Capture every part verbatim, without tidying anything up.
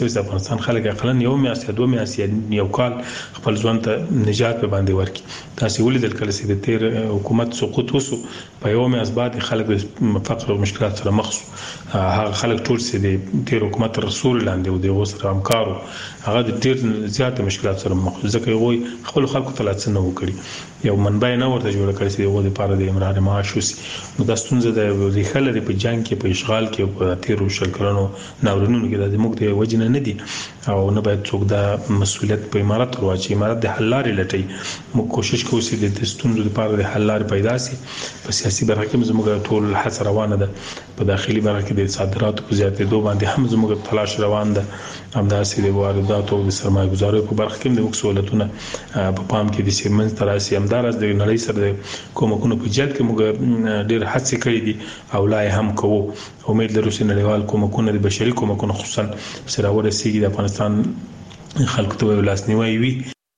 د افغانستان خلک اقلن یو میاشت یا دوه میاشتې یو کال خپل ژوند ته نجات په باندې ورکړي. تاسو ولیدل کله چې د تیر حکومت سقوط وسو په یو میاشت بعد خلک د فقر او مشکلات سره مخ شو. هغه خلک ټول چې د تیر حکومت رسول لاندې او د غوسه همکارو هغه د ډیر زیات مشکلات سره مخ ځکه وي خپل خلکو ته لاڅ نه وکړي یو منبع نه ورته جوړ کړی چې یو د پاره د امرار معاش وسی. نو د ستونزې د ریښه لري په جنگ کې په اشغال کې په تیر شل کلونو ناورینونو کې د موږ د وجنه نه دي او نه باید څوک د مسولیت په امارات ورواچي. امارات د حل لارې لټي. موږ کوشش کوو چې د ستونزو لپاره د حل لارې پیدا شي. په سیاسي برخه کې زموږ ټول هڅه روانه ده. په داخلي برخه کې د صادراتو په زیاتېدو باندې هم زموږ تلاش روان ده. همداسې د وارداتو او د سرمایه گذارۍ په برخه کې د مسؤلیتونو په پام کې د سیمنز تراسي همدارس د نړۍ سره د کومکونو په جهت کې موږ ډېر هڅې کړې دي او لا هم کوو. امید لرو چې نړیوال کومکونه د بشري کومکونو خصوصا سره ورسیږي د افغانستان خلکو ته لاسنیوي وي.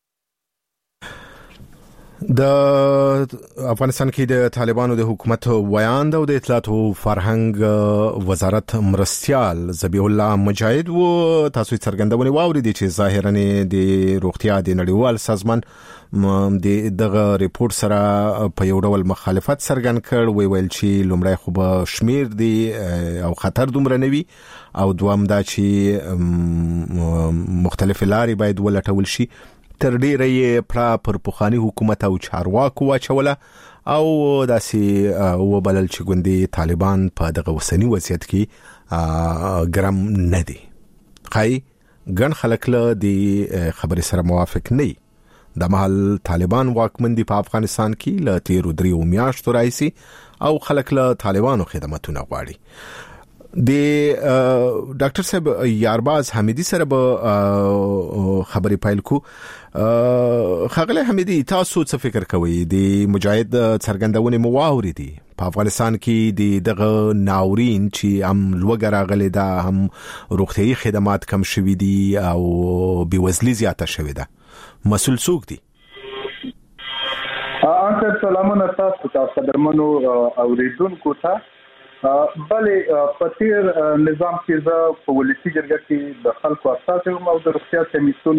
د افغانستان کې د طالبانو د حکومت ویاند او د اطلاعات او فرهنګ وزارت مرستيال ذبیح الله مجاهد و تاسو څرګندونه واوریدي چې ظاهرا د روغتیا د نړیوال سازمان د دغه ریپورت سره په یو ډول مخالفت څرګند کړ. وی ویل چې لومړی خو به شمیر دی او خطر دومره نوي او دوام دا چې مختلف لارې باید ولټول شي. تر ډیره یې پړه پر پخوانی حکومت او چارواکو واچوله او داسې وبلل چې ګوندې طالبان په دغه وسنی وضعیت کې ګرام نه دي. خای ګڼ خلک له دې خبرې سره موافق نه دي. د مهال طالبان واکمن دي په افغانستان کې له تیرو دریو میاشتو راځي او خلک له طالبانو خدماتونه غواړي. د ډاکټر صاحب یارباز حمیدی سره به خبرې پایل کو. خغله حمیدی تاسو څه فکر کوئ د مجاهد څرګندونه مو واوریدي په افغانستان کې د دغه ناورین چې هم لوګره غلې ده هم روغتيایي خدمات کم شوي دي او بیوزلي زیاته شوې ده مسؤل څوک دي؟ انت سلامونه تاسو ته قدرمنو اوریدونکو ته. بلې په تیر نظام کې زه په ولسی جرګه کې د خلکو اساس او د روغتیا کمیسیون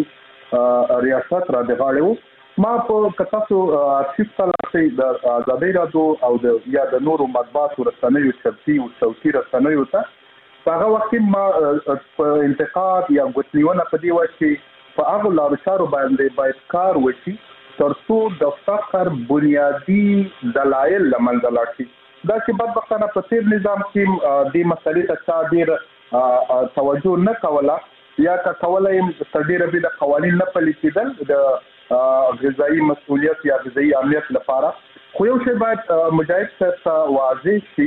ریاست را د غاړو ما په کتاسو ارشیف تلاسي د آزادۍ رادیو او د یا د نورو مطبوعاتو رسنیو چپتي او صوتي رسنیو ته هغه وخت ما په انتقاد یا غوښتنونه په دی وایي چې په هغه لارو چارو باندې باید کار وشي ترڅو د فقر بنیادی دلایل لمنځه لاړ شي. دا چې بدبختانه په تیر نظام کې د مسلې ته چا ډیر توجه نه کوله یا که کوله یې ډیر به د قوانین نه پلي کېدل د غذایی مسؤلیت یا غذایی امنیت لپاره. خو یو شی باید مجاهد صاحب واضح شي.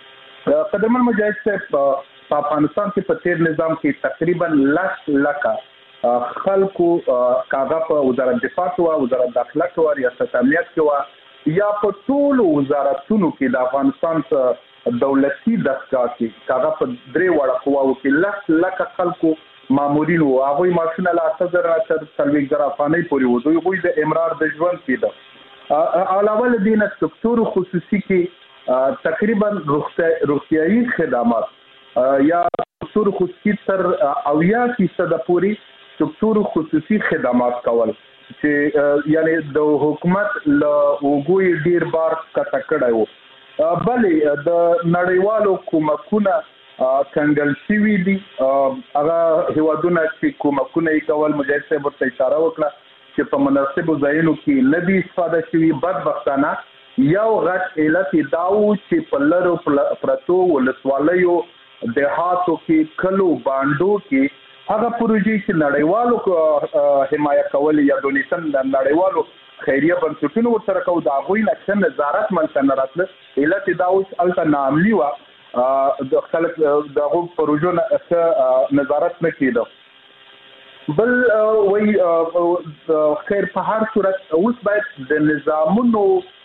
قدرمن مجاهد صاحب په افغانستان کې په تیر نظام کې تقریبا لس لکه خلکو کاغه په وزارت دفاع او وزارت داخله کې ریاست امنیت کې یا په ټولو وزارتونو کې د افغانستان څخه دولتي دستګاه کې کاغه په درې وړه قواو کې لس لکه خلکو مامورین او هغه ماشینه لا تزر تر څلوي زره افغانۍ پورې وو. دوی غوي د امرار د ژوند کې ده. علاوه له دې نه سکتور خصوصي کې تقریبا روغتيایي خدمات یا سکتور خصوصي تر اویا فیصد پورې سکتور خصوصي خدمات کول چې یعنی د حکومت له وګوي ډیر بار کټه کړایو. بلې د نړیوالو کومکونه کنګل شوي دي. هغه هیوادونه چې کومکونه یې کول مجاهد صاحب ورته اشاره وکړه چې په مناسبو ځایونو کې نه دي استفاده شوي. بدبختانه یو غټ علت داو چې په لرو پرتو ولسوالیو دهاتو کې کلو باندو کې هغه پروژې چې نړیوالو حمایت کول یا ډونیشن نړیوالو خیریه بنسټونو ورسره کوي دا غوي نه نظارت منځ نه راتله علت دا اوس الته ناملی و د خلک دغه پروژو نه نظارت نه کیده. بل وی خیر په هر صورت اوس باید د نظامونو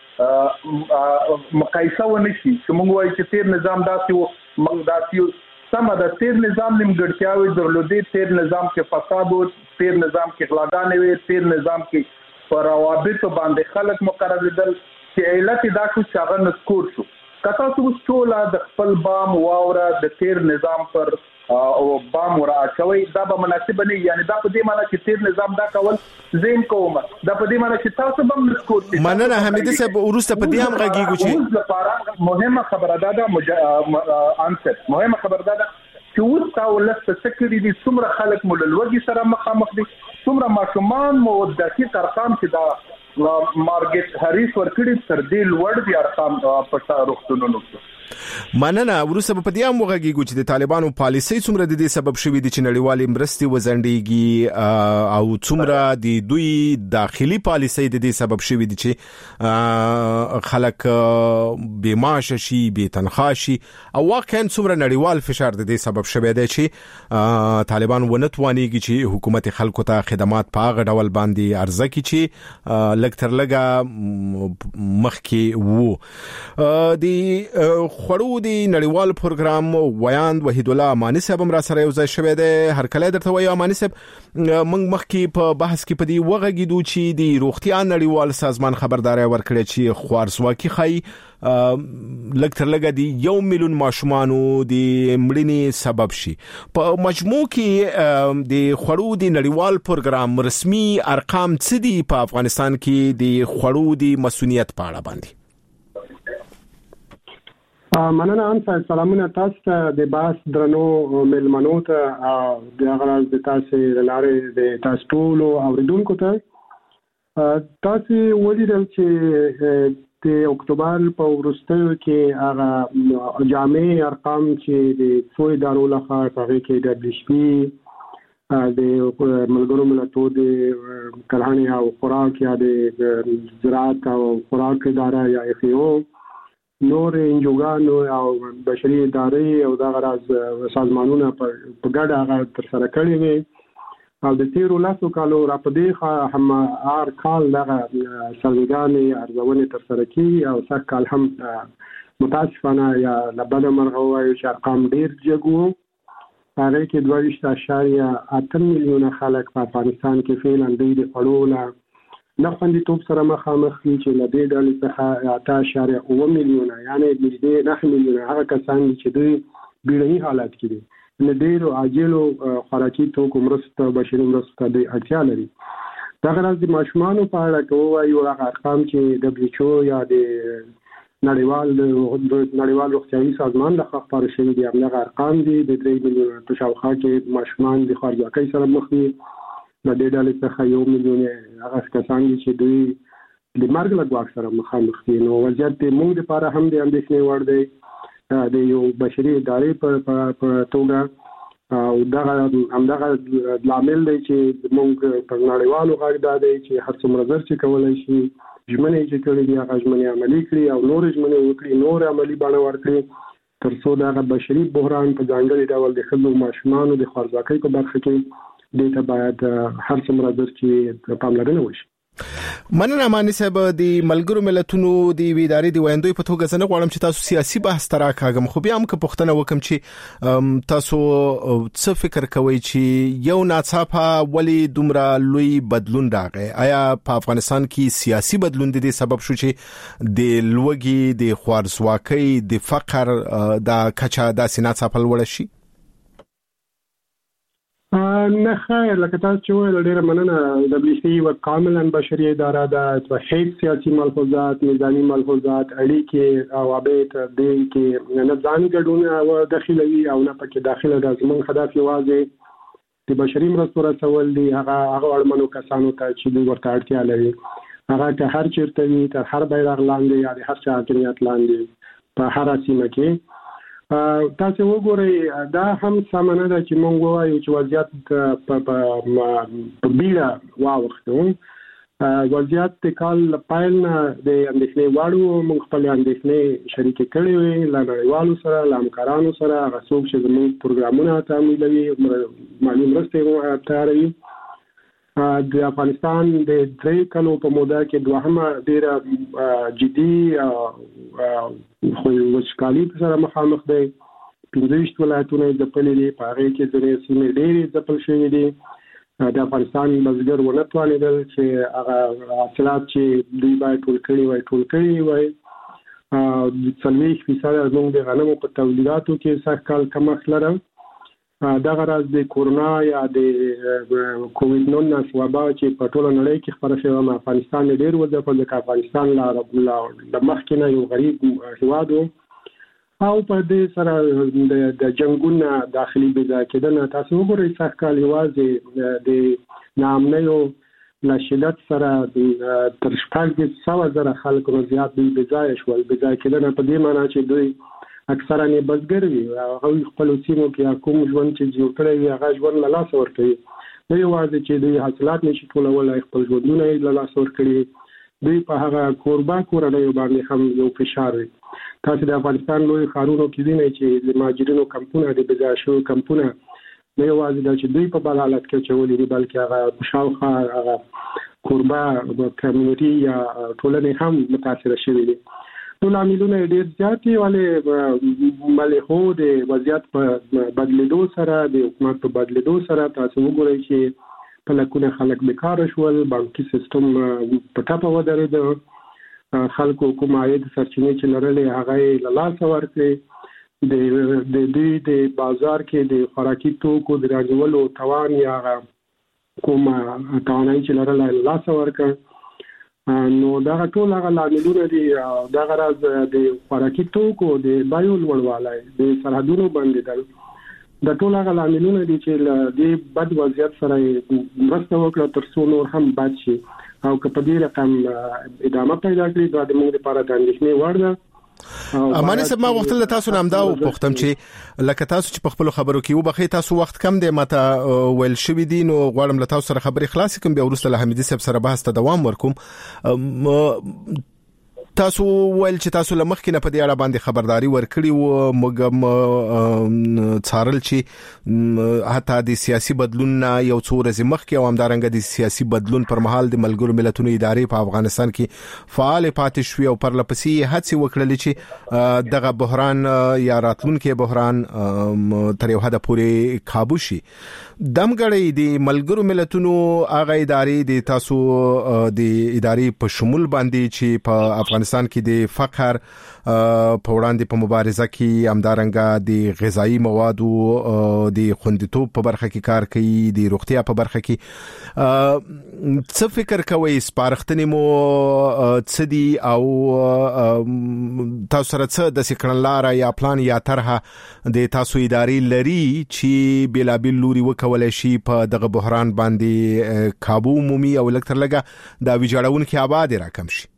مقایسه ونشي چې موږ وایو چې تیر نظام داسې و موږ داسې سمه د تیر نظام نیمګړتیاوې درلودې. تیر نظام کې فساد و، تیر نظام کې غلاګانې وې، تیر نظام کې پر روابطو باندې خلک مقرریدل چې علت دا شو چې هغه نسکور شو. که تاسو ټوله د خپل بام واوره د تیر نظام پر او بام مراعاتوي دا به مناسب نه یعنی دا په دې معنی چې تیر نظام دا کول زین کوم دا په دې معنی چې تاسو به مسکوت مننه حمیدي صاحب ورسته په دې هم غږیږو چې لپاره مهمه خبره ده د انسر مهمه خبره ده چې اوس تاسو لسته سکري دي څومره خلک موللوږي سره مخامخ دي څومره ماشومان مو د دقیق ارقام چې دا مارګټ هریس ورکړي تر دې لوړ دي ارقام په روغتونونو کې. مننه ورسره په دې هم وغږیږو چې د طالبانو پالیسي څومره د دې سبب شوې دي چې نړیوالې مرستې وزندېږي او څومره د دوی داخلي پالیسي د دې سبب شوې دي چې خلک بې معاش شي بې تنخواه شي او واقعا څومره نړیوال فشار د دې سبب شوی دی چې طالبان ونه توانېږي چې حکومت خلکو ته خدمات په هغه ډول باندې عرضه کړي چې لږ تر لږه مخکې وو. د خړو دی نړیوال پروګرام ویاند وحید الله امانی صاحب هم را سره یو ځای شوی دی. هر کله درته وایي امانی صاحب موږ مخکې په بحث کې په دې وغږیدو چې د روغتیا نړیوال سازمان خبرداري ورکړي چې خوارزواکي خای لږ تر لږه دی یو میلیون ماشومانو د مړینې سبب شي. په مجموع کې د خړو دی نړیوال پروګرام رسمي ارقام څه دي په افغانستان کې د خړو دی مسؤلیت په اړه باندې؟ مننه ان سلامونه تاسو ته د باس درنو ملمنو ته د غراز د تاسو لارې د تاسو ټول اوریدونکو ته تاسو ولیدل چې د اکتوبر په وروستیو کې هغه جامع ارقام چې د څو ادارو لخوا هغه کې د دبليو ایچ پی د ملګرو ملتونو د کرهڼې او خوراک یا د زراعت او خوراک اداره یا اف ای او نور انجوګانو او بشري ادارې او دغه راز سازمانونه په ګډه هغه تر سره کړی وي او د تیرو لاسو کالو را په دې هم هر کال دغه سرګانې ارزونې تر سره کیږي او څه کال هم متاسفانه یا لبنه مرغه وایي چې ارقام ډیر جګو. هغه کې دوه ویشت اعشاریه اته میلیونه خلک په افغانستان کې فعلا د خړو نه خوندیتوب سره مخامخ دي چې له دې ډلې څخه اته اعشاریه اوه میلیونه یعنی نږدې نهه میلیونه هغه کسان دي چې دوی بیړني حالات کې دي نه ډېرو عاجلو خوراکي توکو مرستو بشري مرستو ته اړتیا لري. دغه راز د ماشومانو په اړه که ووایو هغه ارقام چې دبليو ایچ او یا د نړیوال نړیوال روغتیايي سازمان لخوا خپاره شوي دي همدغه ارقام دي د درې میلیونه په شاوخوا کې ماشومان د خوارځواکۍ سره مخ دي. د دې ډلې څخه یو میلیون هغه کسان دي چې دوی د مرګ له ګواښ سره مخامخ دي. نو وضعیت د موږ لپاره هم د اندېښنې وړ دی د یو بشري ادارې په توګه او دغه همدغه لامل دی چې موږ په نړیوالو غږ دا دی چې هر څومره زر چې کولی شي ژمنې چې کړي دي هغه ژمنې عملي کړي او نور ژمنې وکړي نور عملي بڼه ورکړي تر څو دغه بشري بحران په ځانګړي ډول د ښځو ماشومانو د خوارځواکۍ په برخه کې دې ته باید هر څومره در چې پاملرنه وشي. مننه امانی صاحب د ملګرو ملتونو د ادارې د ویاندوی په توګه زنه غواړم چې تاسو سیاسي بحث تراکاګم خو بیا هم که پوښتنه وکم چې تاسو څه فکر کوئ چې یو ناڅاپه ولی دومره لوی بدلون راغی؟ آیا په افغانستان کې سیاسي بدلون د دې سبب شو چې د لوږې د خوارځواکۍ د فقر د کچا داسې ناڅاپه لوړه شي؟ نه خیر لکه تاسو چې ویل ډیره مننه. دبليو ایچ پی یو کاملا بشري اداره ده په هیڅ سیاسي ملحوظات نظامي ملحوظات اړیکې او عبادت دې کې نه ځان ګډون او داخلي او نه پکې داخله د زمون هدف یوازې د بشري مرستو رسول دي هغه هغه اړمنو کسانو ته چې دوی ورته اړتیا لري هغه که هر چیرته وي تر هر بیرغ لاندې یا د هر چا حاکمیت لاندې په هر سیمه کې تاسو وګورئ دا هم سمانه ده چې موږ وایو چې وضعیت په په بیړه واوښتو. وضعیت د کال پایل نه د اندېښنې واړو موږ خپل اندېښنې شریک کړې وي له نړیوالو سره له همکارانو سره هغه څوک چې زموږ پروګرامونه تعمیلوي مالي مرستې تیاروي. د افغانستان د درې کلو په موده کې دوهمه ډیره جدي خو وچکالي سره مخامخ دی. پنځه ویشت ولایتونه یې ځپلي دي په هغې کې ځینې سیمې ډېرې ځپل شوي دي. د افغانستان بزګر ونه توانېدل چې هغه حاصلات چې دوی باید ټول کړي وای ټول کړي وای. څلوېښت فیصده زموږ د غنمو په تولیداتو کې سږ کال کمښت لرم دا غرض د کورونا یا د کووډ نولس وبا چې په ټوله نړۍ کې خبره شوه، افغانستان ډېر وځه په افغانستان لا د مخکې یو غریب هیواد او په دې سره د جنگونو داخلي بځا کېدنه تاسو وګورئ څه کال یوازې د نامنیو له شدت سره تر شپږ سوه زره خلک زیات بځا شول. بځا کېدنه په دې معنی چې دوی اکثرا نه بزګر وي، هغه خپل سیمو کې کوم ژوند چې جوړ کړی وي هغه ژوند له لاسه ورکوي. نه یوازې چې دوی حاصلات نشي ټولولی، خپل ژوندونه یې له لاسه ورکړي، دوی په هغه کوربه کورنیو باندې هم یو فشار وي. تاسو د افغانستان لوی ښارونو کې وینئ چې د مهاجرینو کمپونه د بځا شوي کمپونه نه یوازې دا چې دوی په بل حالت کې اچولي دي بلکې هغه شاوخوا هغه کوربه کمیونټي یا ټولنې هم متاثره شوي دي. ټول عاملونه ډېر زیات دي، ولې ملخو د وضعیت په بدلیدو سره د حکومت په بدلیدو سره تاسو وګورئ چې په لکونه خلک بیکاره شول، بانکي سیستم په ټپه ودرېد، خلکو کوم عاید سرچینې چې لرلې هغه یې له لاسه ورکړې، د دوی د بازار کې د خوراکي توکو د راجولو توان یا کوم توانایي چې لرله له لاسه ورکړ. نو دا ټول هغه لاملونه دي. دا غرض د خوراکي توکو د بیو لوړوالی، د سرحدونو بندېدل، دا ټول هغه لاملونه دي چې د بد وضعیت سره مرسته وکړه تر څو نور هم بد شي، او که په دې رقم ادامه پیدا کړي دا د موږ لپاره د اندېښنې وړ ده. اماني صاحب ما غوښتل تاسو نه همدا وپوښتم چې لکه تاسو چې په خپل خبرو کې وبخې تاسو وخت کم دی ماته ویل شوی دي، نو غواړم له تاسو سره خبرې خلاص کوم، بیا وروسته له حمیدي صاحب سره بحث ته دوام ورکوم. تاسو ویل چې تاسو لمخکې نه په دې اړه باندې خبرداري ورکړي او موږ څارل چې حتی د سیاسي بدلون یو څو ورځې مخکې او همدارنګه د سیاسي بدلون پر مهال د ملګرو ملتونو ادارې په افغانستان کې فعال پاتې شوې او پرلپسې هڅې وکړلې چې دغه بحران یا راتلونکي بحران تر یو حده پورې قابو شي. دمګړی د ملګرو ملتونو هغه ادارې د تاسو د ادارې په شمول باندې چې په افغانستان کې د فقر په وړاندې په مبارزه کې همدارنګه د غذایی موادو د خوندیتوب په برخه کې کار کوي، د روغتیا په برخه کې څه فکر کوئ سپارښتنې مو څه دي او تاسو سره څه د سکرنلاره یا پلان یا طرحه د تاسو ادارې لري چې بلابل لوري وکولای شي په دغه بحران باندې قابو مومي او لکتر لګه د ویجاړونکو آباد راکم شي؟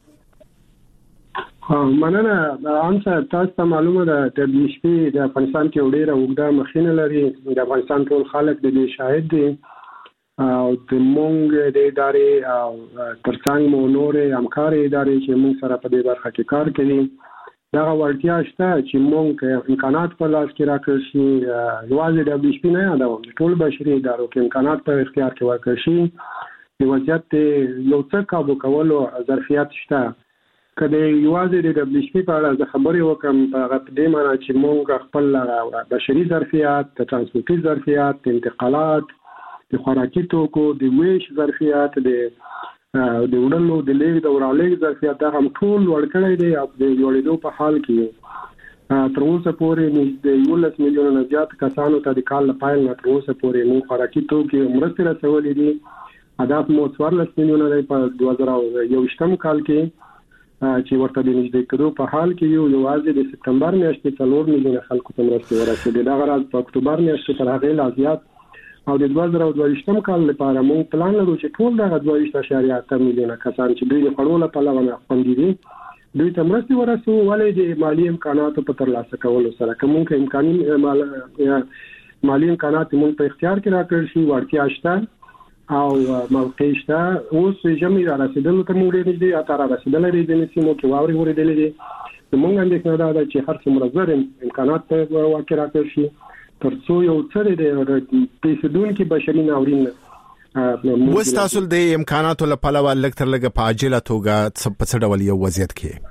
مننه. انسه تاسو ته معلومه ده د بي اس پي د افغانستان کې ډېره اوږده مخینه لري. د افغانستان ټول خلک د دې شاهد دي او د مونږ د ادارې او ترڅنګ مو نورې همکارې ادارې چې مونږ سره په دې برخه کې کار کوي دغه وړتیا شته چې مونږ امکانات په لاس کې راکړل شي. یوازې د بي اس پي نه یادوم ټول بشري ادارو کې امکانات په اختیار کې ورکړل شي. د وضعیت یو څه قابو کولو ظرفیت شته. کله یوازې د دبليو اس پي په اړه خبرې وکم په هغه دې معنی چې مونږ خپل بشري ظرفیت، د ترانسپورتي ظرفیت، د انتقالات، د خوراکي توکو، د ویش ظرفیت، د د وړلو د لیږد او رالیږد ظرفیت دا هم ټول ورکړی دی او د جوړېدو په حال کې. تر اوسه پورې نږدې یولس میلیونه نه زیات کسانو ته د کال له پیل نه تر اوسه پورې مونږ خوراکي توکي مرستې رسولې دي. هدف مو څوارلس میلیونه دی په دوه زره یوویشتم کال کې چې ورته د نږدې کېدو په حال کې یو یوازې د سپتمبر میاشتې څلور میلیونه خلکو ته مرستې ورسېدې. دغه راز په اکتوبر میاشتې تر هغې لا زیات او د دوه زره دوه ویشتم کال لپاره موږ پلان لرو چې ټول دغه دوه ویشت اعشاریه اته میلیونه کسان چې دوی د خوړو له پلوه نه خوندي دي دوی ته مرستې ورسوو. ولې د مالي امکاناتو په ترلاسه کولو سره که موږ امکاني مالي امکانات موږ په اختیار کې راکړل شي وړتیا شته او موقع شته. اوس ژمي را رسیدلو ته موږ ډېر نږدې اته را رسېدلی دی ځینې سیمو کې واورې ورېدلې دي. زموږ اندېښنه دا ده چې هر څومره زر امکانات ته واقع راکړل شي تر څو یو څه د پیسېدونکي بشري ناورین اوس تاسو د امکاناتو له پلوه لږ تر لږه په عاجله توګه په څه ډول یو وضعیت کې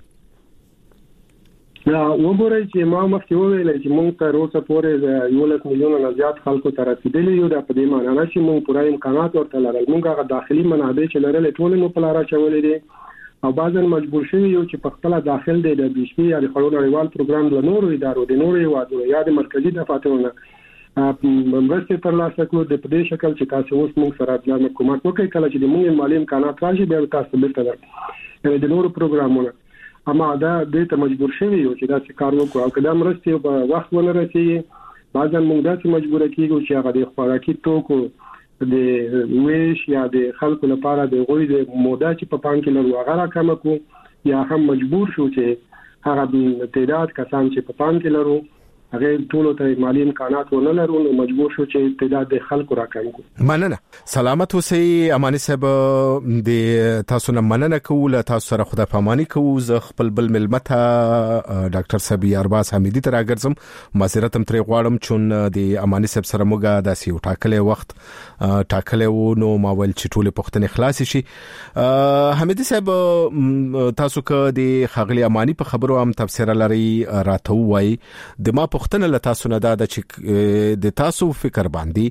یا وګورئ چې ما مخکې وویل چې موږ تر اوسه پورې یولس میلیونه نه زیات خلکو ته رسېدلي یو. دا په دې معنی نه چې موږ پوره امکانات ورته لرل. موږ هغه داخلي منابع چې لرل ټول مو په لاره اچولې دي او بعضاً مجبور شوي یو چې په خپله داخل دی د بي اس پي یا د خوړو نړیوال پروګرام له نورو ادارو د نورو هیوادونو یا د مرکزي دفاترو نه مرستې ترلاسه کړو د په دې شکل چې تاسو اوس موږ سره د حکومت وکړي کله چې د موږ مالی امکانات راشي بیا تاسو بیرته در د نورو پروګرامونو اما دا دې ته مجبور شوی یو چې دا څه کار وکړو او کله مرستې په وخت ونه رسیږي بعضاً موږ داسې مجبور کیږو چې هغه د خوراکي توکو د ویش یا د خلکو لپاره د غوړي د موده چې په پام کې لرو هغه راکمه کو یا هم مجبور شو چې هغه تعداد کسان چې په پام کې لرو هغه ټول ته مالی امکانات ونه لرو نو مجبور شو چې تعداد د خلکو راکم کو. مننه. سلامت اوسئ اماني صاحب. د تاسو نه مننه کوله تاسو سره خدای پاماني کوو. زه خپل بل ملمته ډاکټر صاحب ارباز حمیدي ته راګرځم. معذرت هم ترې غواړم چون د اماني صاحب سره موږ داسې یو ټاکلې وخت ټاکلې وو نو ما ول چې ټول پوښتنې خلاص شي. حمیدي صاحب تاسو که د خغلی اماني په خبرو هم تفسیر لري راته وایي د ما پوښتنه له تاسو نه دا چې د تاسو فکر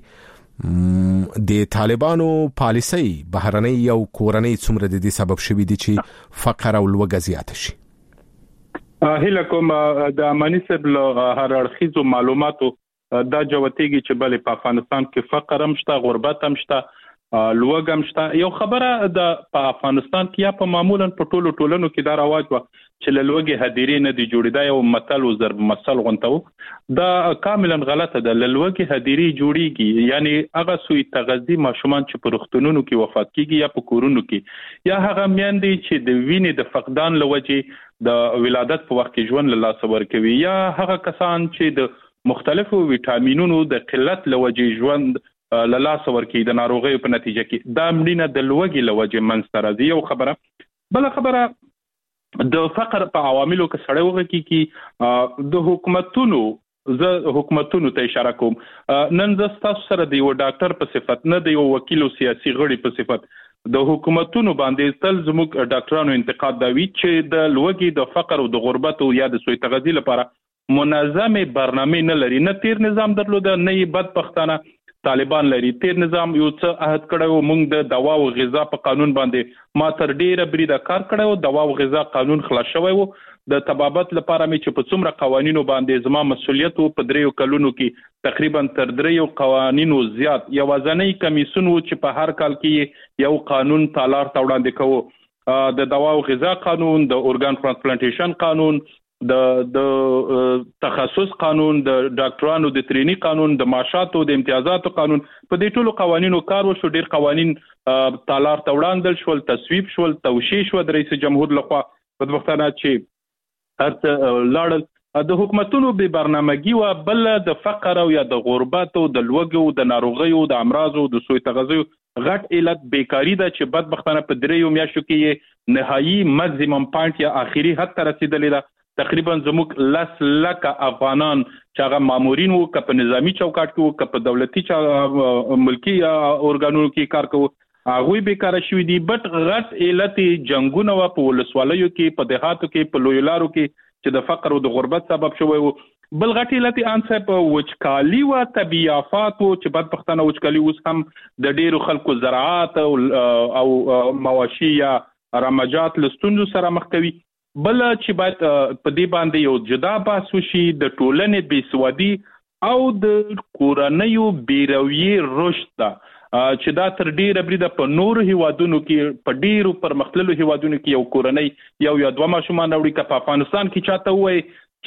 باندې د طالبانو پالیسي بهرنۍ او کورنۍ څومره د دې سبب شوي دي چې فقر او لوږه زیاته شي. هله کوم د اماني صاحب له هر اړخیزو معلوماتو دا جوتېږي چې بلې په افغانستان کې فقر هم شته غربت هم شته لوږه هم شته. یو خبره د په افغانستان کې یا په معمولا په ټولو ټولنو کې دا رواج و چې له لوږې هدیرې نه دی جوړېدا یو متل و ضرب مثل غونته و دا کاملا غلطه ده. له لوږې هدیرې جوړېږي یعنی هغه سوی تغذي ماشومان چې په روغتونونو کې وفات کیږي یا په کورونو کې یا هغه میندې چې د وینې د فقدان له وجې د ولادت په وخت کې ژوند له لاسه ورکوي یا هغه کسان چې د مختلفو ویټامینونو د قلت له وجې ژوند له لاسه ورکوي د ناروغیو په نتیجه کې دا مړینه د لوږې له وجې منځته راځي. یو خبره. بله خبره د فقر په عواملو کې سړی وغږي کې د حکومتونو زه حکومتونو ته اشاره کوم. نن زه ستاسو سره د یو ډاکټر په صفت نه د یو وکیل او سیاسي غړي په صفت د حکومتونو باندې تل زموږ ډاکټرانو انتقاد دا وی چې د لوږې د فقر او د غربت او یا د سوء تغذیه لپاره منظمه برنامه نه لري. نه تیر نظام درلوده نه یې بدبختانه طالبان لري. تیر نظام یو څه عهد کړو موږ د دوا او غذا په قانون باندې ما تر ډیره بریده کار کړو. دوا او غذا قانون خلاص شوی وو. د تبابت لپاره مې چې په څومره قوانینو باندې زما مسولیت وو په دریو کلونو کې تقریبا تر دریو قوانینو زیات یوازنۍ کمیسون وو چې په هر کال کې یو قانون تالار ته وړاندې کوو. د دوا او غذا قانون، د اورګان ترانسپلانټیشن قانون، د د تخصص قانون، د ډاکټرانو د ترینی قانون، د معاشاتو د امتیازاتو قانون، په دې ټولو قوانینو کار وشو. ډیر قوانین تالار ته وړاندل شول، تصویب شول، توشیح شو د رئیس جمهور لخوا. بدبختانه چې هرڅه لاړل د حکومتونو به برنامه‌ګي و بل د فقر او یا د غربت او د لوږې او د ناروغیو د امراضو د سوء تغذیه غټ علت بیکاری ده چې بدبختانه په دریو میاشتو کې نهایی ماکسیمم پوینټ یا اخیری حد ته رسیدلې ده. تقریبا زموږ لس لکه افغانان چې هغه مامورین وو که په نظامی چوکاټ کې وو که په دولتي ملکی اورګانونو کې کار کوو هغوی بیکاره شوي دي. بټ غټ علت جنګونه وه په ولسوالیو کې، په دیهاتو کې، په لویو لارو کې چې د فقر او د غربت سبب شوی وو. بل غټ علت ان صاحب وچکالي و طبیعي آفات وو چې بدبختانه وچکالي اوس هم د ډیرو خلکو زراعت او او مواشي یا رمجات له ستونزو سره مخ کوي. بل چې باید په دې باندې یو جدا بحث وشي د ټولنې بېسوادي او د کورنیو بیرویې رشد ده چې دا تر ډیره بریده په نورو هیوادونو کې په ډیرو پرمختللو هیوادونو کې یو کورنۍ یو یا دوه ماشومان راوړي. که په افغانستان کې چاته وایي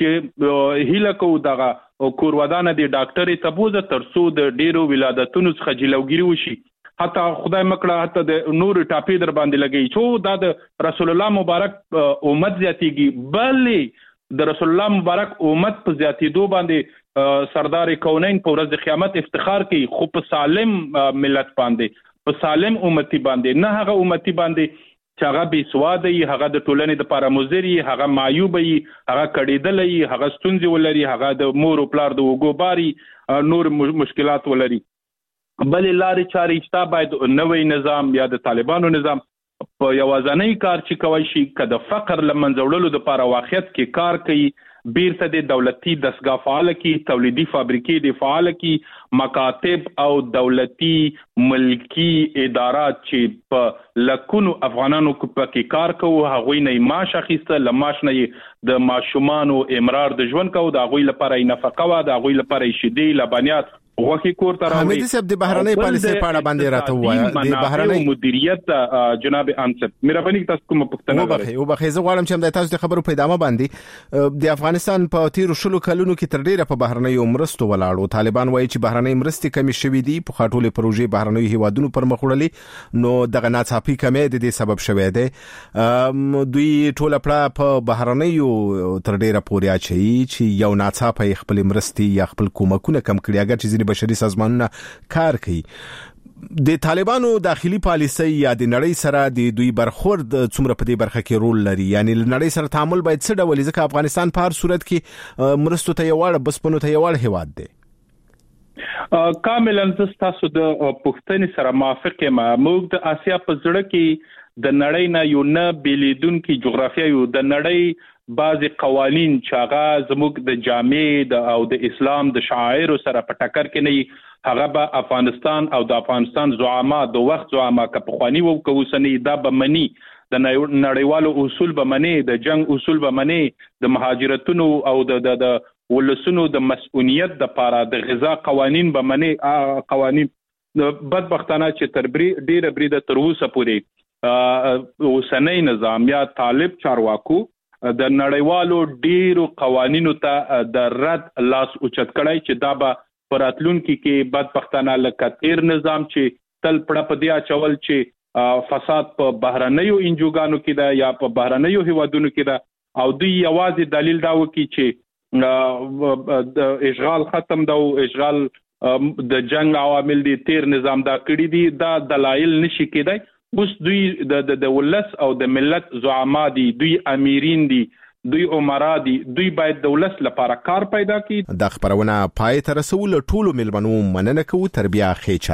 چې هیله کوو دغه کور ودانه د ډاکټرې تبوزه تر څو د ډیرو ولادتونو څخه جلوګیري وشي. حتی خدای مکړه حتی د نور ټاپې در باندې لګي چې دا د رسول الله مبارک امت زیاتېږي. بلې د رسول الله مبارک امت په زیاتېدو باندې سردار کونین په ورځ د قیامت افتخار کوي، خو په سالم ملت باندې، په سالم امتی باندې، نه هغه امتی باندې چې هغه بې سواده وي، هغه د ټولنې دپاره مضر وي، هغه معیوبه وي، هغه کړېدلی وي، هغه ستونزې ولري، هغه د مور او پلار د اوږو باري نور مشکلات ولري. بلې لارې چارې شته. باید نوی نظام یا د طالبانو نظام په یوازنۍ کار چې کوی شي که د فقر له منځه وړلو دپاره واقعیت کې کار کوي، بیرته د دولتي دستګاه فعاله کړي، تولیدي فابریکې د فعاله کړي، مکاتب او دولتي ملکی ادارات چې په لکونو افغانانو کې کار کوي هغوی نه معاش اخیسته لماش نه د ماشومانو امرار د ژوند کوي د هغوی لپاره نفقه وا د هغوی لپاره شیدې لبنیات وخی کور تر حمید صاحب د بهرنۍ پالیسۍ په اړه باندې راته وایا د بهرنۍ مدیریت جناب انصب مهرباني تاسو کوم پوښتنه لرئ او بخې زه غواړم چې تاسو د خبرو په ادامه باندې د افغانستان په تیر شلو کلونو کې تر ډیره په بهرنۍ مرستو ولاړو طالبان وایي چې بهرنۍ مرستې کمی شوې دي په خاطر پروژې بهرنۍ هیوادونو پر مخ وړلې نو دغه ناڅاپي کمی د دې سبب شوی دی دوی ټول پړه په بهرنۍ تر ډیره پورې اچي چې یو ناڅاپي خپل مرستې یا خپل کومکونه کم کړي اگر چې بشري سازمانونه کار کوي د طالبانو داخلي پالیسۍ یا د نړۍ سره د دوی برخورد څومره په دې برخه کې رول لري یعنی نړۍ سره تعامل باید څه ډول ځکه افغانستان په هر صورت کې مرستو ته یو وړ بسپنو ته یو وړ هیواد دی کاملا تاسو د پښتني سره موافق یم موږ د آسیا په زړه کې د نړۍ نه یو نه بیلیدونکو جغرافیه یو د نړۍ بعضی قوانین چې هغه زموږ د جامع او د اسلام د شاعر سره په ټکر کې نه هغه به افغانستان او د افغانستان زعما د وخت زعما که په خواني وو کو سنې دا به منی د نړیوالو اصول به منی د جنگ اصول به منی د مهاجرتونو او د د ولسونو د مسؤلیت د پاره د غذا قوانین به منی قوانین بدبختانه چې تر ډیره بریده تر اوسه پورې اوسنۍ نظام یا طالب چارواکو د نړیوالو ډیرو قوانینو ته د رد لاس اوچت کړای چې دا به پراتلونکو کې بدبختانه لکه تیر نظام چې تل پړه په دی اچول چې فساد په بهرنیو انجوګانو کې دا یا په بهرنیو هیوادونو کې دا او دوی یوازې دلیل دا وکي چې د اشغال ختم دا او اشغال د جنگ عوامل دي تیر نظام دا کړی دي دا دلایل نشي کېدای اوس دوی د د ولس او د ملت زعما دي دوی امیرین دي دوی عمرا دي دوی باید دولت لپاره کار پیدا کړي د خبرونه پای تر رسول ټولو ملمنو مننه کوو تربیه خېچا